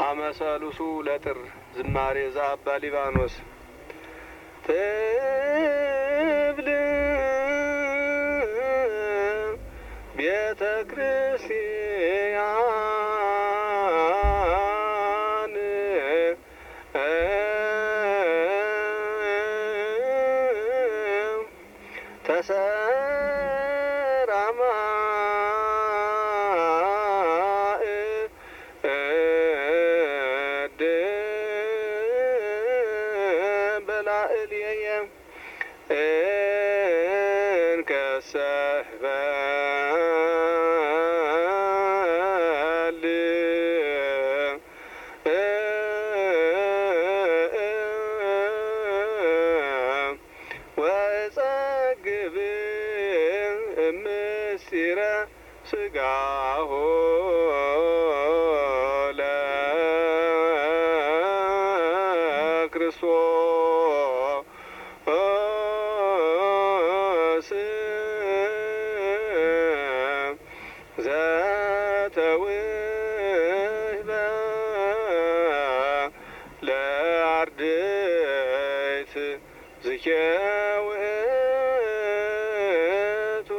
አመሰሉሱ ለጥር ዝማሬ ዘአባ ሊባኖስ ትብል ቤተ ክርስቲያን ተሰራማ በላዕልየ እንከሰህበል ወጸግብ ምስጢረ ሥጋሁ ለክርስቶስ ዘተውህበ ለአርድእት ዝኬ ውእቱ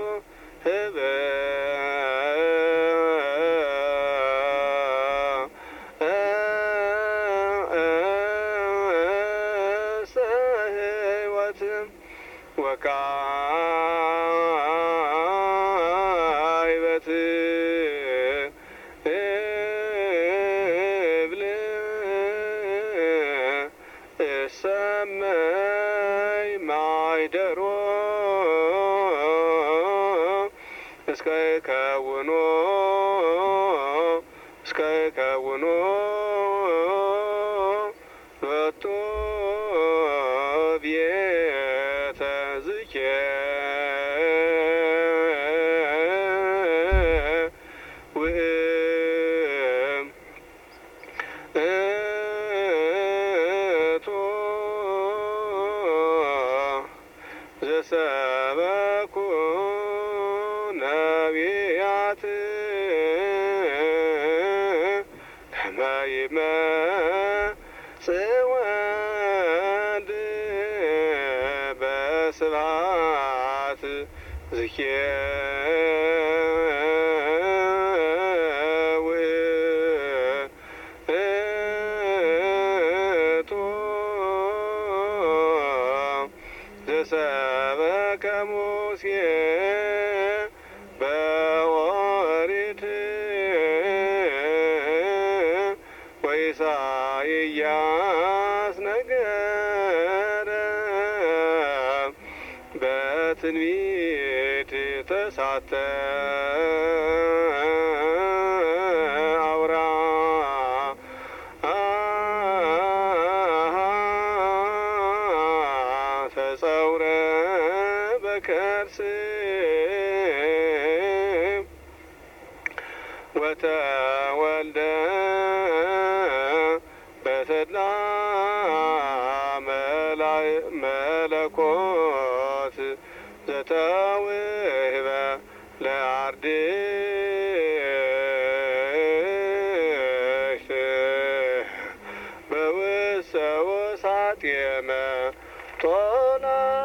ህይወት ወካይበት እብል እሰመይ ማይደሮ እስከ ይከውኖ ሎቱ ቤተ ዝኬ ውእቱ ዘሰበኩ ነቢያት ከመ ይመጽእ ወልድ በስብሐት ዝኬ ውእቱ ዘሰበከ ሙሴ በኦሪት ወኢሳይያስ ነገረ በትንቢት ተሳተ አውራ ተጸውረ በከርስ ወተወልደ በተድላ መለኮት ዘተውህበ ለአርድእት በውስተ ውሳጤመ ጦና